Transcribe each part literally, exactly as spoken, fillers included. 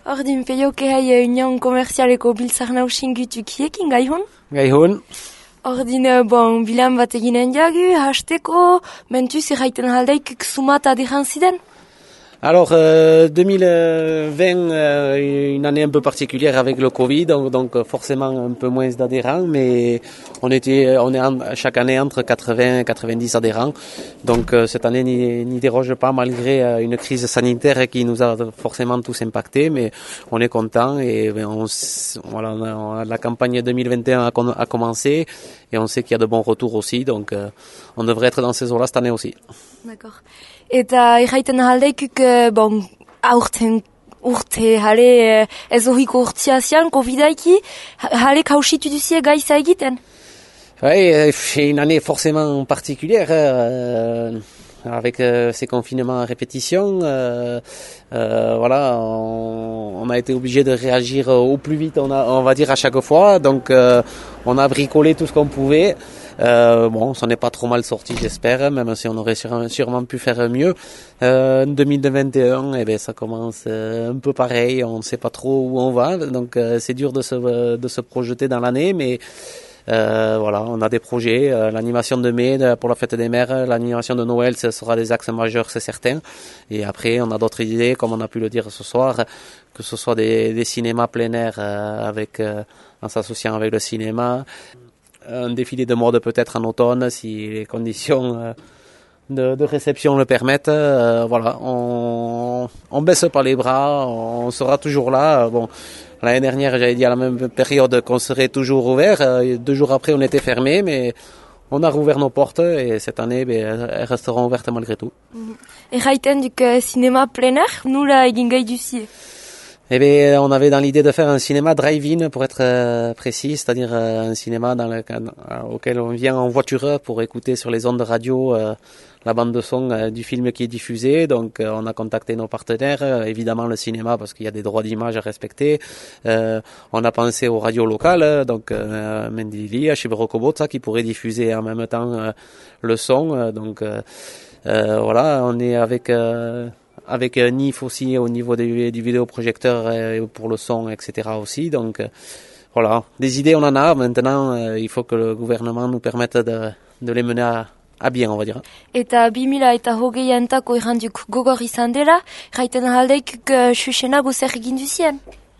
Ordin peioke hai Union Komerzialeko biltzar nausin gütukiekin gaihun? Gaihun. Ordin, bon, bilan bat eginen jagu, hasteko, mentuz erraiten haldeik sumat adiran ziden? Alors, euh, deux mille vingt, euh, une année un peu particulière avec le Covid, donc, donc forcément un peu moins d'adhérents, mais on était, on est en, chaque année entre quatre-vingts et quatre-vingt-dix adhérents. Donc euh, cette année n'y, n'y déroge pas malgré euh, une crise sanitaire qui nous a forcément tous impactés, mais on est content et on, voilà, on a, la campagne deux mille vingt et un a, a commencé et on sait qu'il y a de bons retours aussi, donc euh, on devrait être dans ces eaux-là cette année aussi. D'accord. Eta erraiten haldeikuk, bon, aurten urte, hale, ez horriko urtzia zian, Covidaiki, hale kausitu duzie gaiza egiten? Oui, c'est une année forcément particulière, euh, avec euh, ces confinements à répétition. Euh, euh, voilà, on, on a été obligé de réagir au plus vite, on, a, on va dire à chaque fois. Donc, euh, on a bricolé tout ce qu'on pouvait. Euh, bon, ça n'est pas trop mal sorti, j'espère, même si on aurait sûrement pu faire mieux. Euh, deux mille vingt et un, eh ben, ça commence euh, un peu pareil, on ne sait pas trop où on va, donc euh, c'est dur de se, de se projeter dans l'année, mais euh, voilà, on a des projets, euh, l'animation de mai pour la fête des mères, l'animation de Noël, ce sera des axes majeurs, c'est certain. Et après, on a d'autres idées, comme on a pu le dire ce soir, que ce soit des, des cinémas plein air euh, avec, euh, en s'associant avec le cinéma. Un défilé de mode peut-être en automne si les conditions de, de réception le permettent. Euh, voilà, on, on baisse pas les bras, on sera toujours là. Bon, l'année dernière, j'avais dit à la même période qu'on serait toujours ouvert. Deux jours après, on était fermé, mais on a rouvert nos portes et cette année, ben, elles resteront ouvertes malgré tout. Erraiten duk cinéma plein air, nula egin gai duzie? Eh bien, on avait dans l'idée de faire un cinéma drive-in pour être euh, précis, c'est-à-dire euh, un cinéma dans le, euh, auquel on vient en voiture pour écouter sur les ondes de radio euh, la bande de son euh, du film qui est diffusé. Donc, euh, on a contacté nos partenaires, euh, évidemment le cinéma parce qu'il y a des droits d'image à respecter. Euh, on a pensé aux radios locales, donc euh, Mendili, Chibrokobotsa qui pourrait diffuser en même temps euh, le son. Euh, donc, euh, euh, voilà, on est avec euh, avec N I F aussi au niveau des, du vidéoprojecteur euh, pour le son, et cetera aussi. Donc euh, voilà, des idées on en a. Maintenant, euh, il faut que le gouvernement nous permette de, de les mener à, à bien, on va dire. Eta bi mila eta hogeiantako irranduk gogor izan dela, raiten haldeikuk xuxenago zer egin duzien?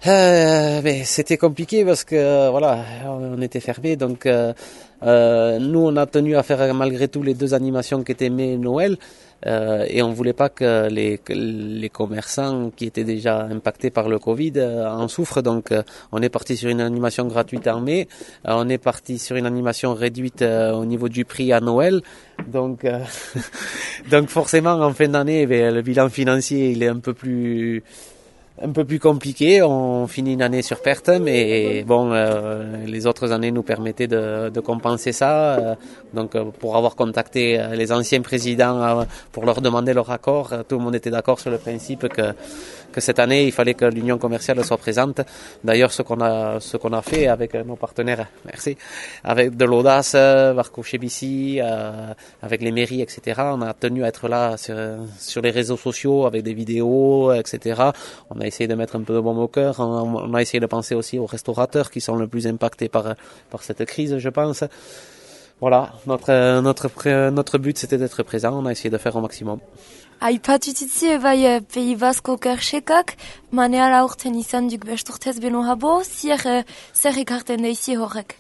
Euh, mais c'était compliqué parce que voilà, on était fermés, donc euh, euh, nous on a tenu à faire malgré tout les deux animations qui étaient mai et Noël. Euh, et on voulait pas que les, que les commerçants qui étaient déjà impactés par le Covid euh, en souffrent. Donc euh, on est parti sur une animation gratuite en mai, euh, on est parti sur une animation réduite euh, au niveau du prix à Noël. Donc, euh, donc forcément en fin d'année, eh le bilan financier il est un peu plus un peu plus compliqué. On finit une année sur perte, mais bon, euh, les autres années nous permettaient de, de compenser ça. Euh, donc, euh, pour avoir contacté les anciens présidents euh, pour leur demander leur accord, tout le monde était d'accord sur le principe que que cette année il fallait que l'union commerciale soit présente. D'ailleurs, ce qu'on a ce qu'on a fait avec nos partenaires, merci, avec de l'audace, Varco Chebici, euh, avec les mairies, et cetera. On a tenu à être là sur sur les réseaux sociaux avec des vidéos, et cetera. On a essayé de mettre un peu de baume au cœur. On, on a essayé de penser aussi aux restaurateurs qui sont le plus impactés par par cette crise, je pense. Voilà, notre notre notre but c'était d'être présent. On a essayé de faire au maximum. Aipatu zitzie bai Pays Basko kersekak, maneala urten izan duk besturtez beno habo, zier zer ekarten daizi horrek?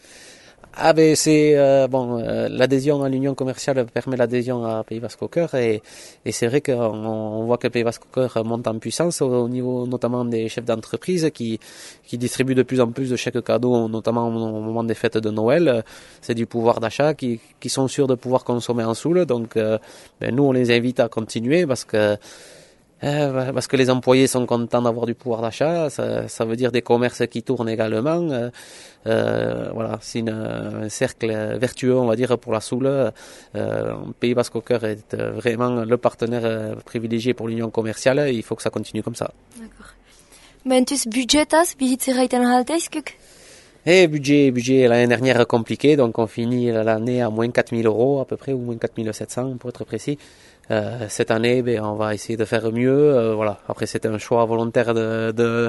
Ah ben c'est euh, bon euh, l'adhésion à l'union commerciale permet l'adhésion à Pays Basque au Cœur et, et c'est vrai qu'on on voit que Pays Basque au Cœur monte en puissance au, au niveau notamment des chefs d'entreprise qui qui distribuent de plus en plus de chèques cadeaux, notamment au, au moment des fêtes de Noël. C'est du pouvoir d'achat qui qui sont sûrs de pouvoir consommer en Soule. Donc euh, ben, nous on les invite à continuer parce que Euh, parce que les employés sont contents d'avoir du pouvoir d'achat, ça, ça veut dire des commerces qui tournent également. Euh, euh, voilà, c'est une, un cercle vertueux, on va dire, pour la Soule. Euh, Pays Basque au Cœur est vraiment le partenaire privilégié pour l'union commerciale. Et il faut que ça continue comme ça. D'accord. Mentuz budgetaz, bihitzeraiten halteizkuk? Et budget, budget l'année dernière compliqué, donc on finit l'année à moins quatre mille euros à peu près, ou moins quatre mille sept cents pour être précis. Euh, cette année, ben, on va essayer de faire mieux. Euh, voilà. Après, c'était un choix volontaire de, de,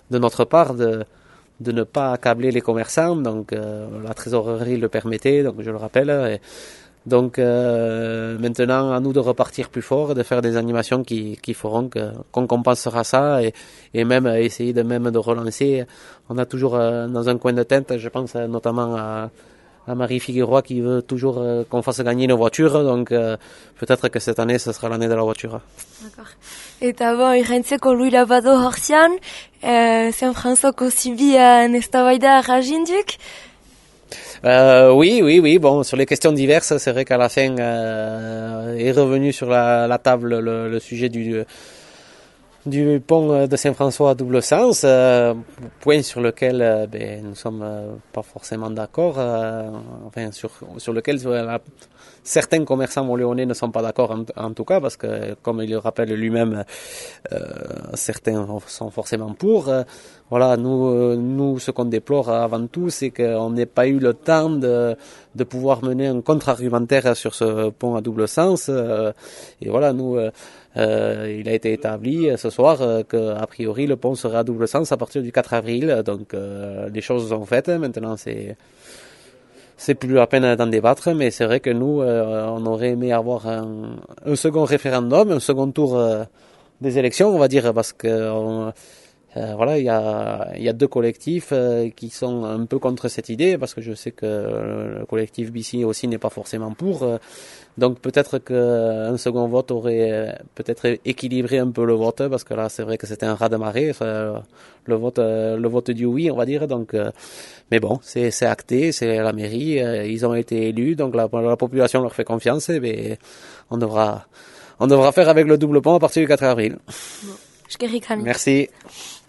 de notre part de de ne pas accabler les commerçants. Donc euh, la trésorerie le permettait, donc je le rappelle. Et donc euh, maintenant, à nous de repartir plus fort, de faire des animations qui, qui feront que, qu'on compensera ça et, et même essayer de même de relancer. On a toujours euh, dans un coin de tête, je pense euh, notamment à, à Marie Figueroa qui veut toujours euh, qu'on fasse gagner nos voitures. Donc euh, peut-être que cette année, ce sera l'année de la voiture. D'accord. Eta bon, irrentzeko luila bado horzian, eh, San François Zibian eztabaida rajinduk. Euh, oui, oui, oui. Bon, sur les questions diverses, c'est vrai qu'à la fin euh, est revenu sur la, la table le, le sujet du du pont de Saint-François à double sens, euh, point sur lequel euh, ben, nous sommes euh, pas forcément d'accord, euh, enfin sur sur lequel euh, certains commerçants montléonais ne sont pas d'accord en, en tout cas, parce que comme il le rappelle lui-même, euh, certains sont forcément pour. Euh, voilà, nous, euh, nous, ce qu'on déplore avant tout, c'est qu'on n'ait pas eu le temps de, de pouvoir mener un contre-argumentaire sur ce pont à double sens. Euh, et voilà, nous, euh, euh, il a été établi ce soir euh, qu'a priori le pont sera à double sens à partir du quatre avril. Donc euh, les choses sont faites. Maintenant, c'est c'est plus la peine d'en débattre, mais c'est vrai que nous, euh, on aurait aimé avoir un, un second référendum, un second tour euh, des élections, on va dire, parce que on, Euh, voilà, il y a, il y a deux collectifs euh, qui sont un peu contre cette idée, parce que je sais que le collectif B C aussi n'est pas forcément pour. Euh, donc peut-être qu'un second vote aurait euh, peut-être équilibré un peu le vote, parce que là c'est vrai que c'était un raz-de-marée, enfin, le vote, euh, le vote du oui, on va dire. Donc, euh, mais bon, c'est, c'est acté, c'est la mairie, euh, ils ont été élus, donc la, la population leur fait confiance, et bien, on devra, on devra faire avec le double pont à partir du quatre avril. Bon. Merci.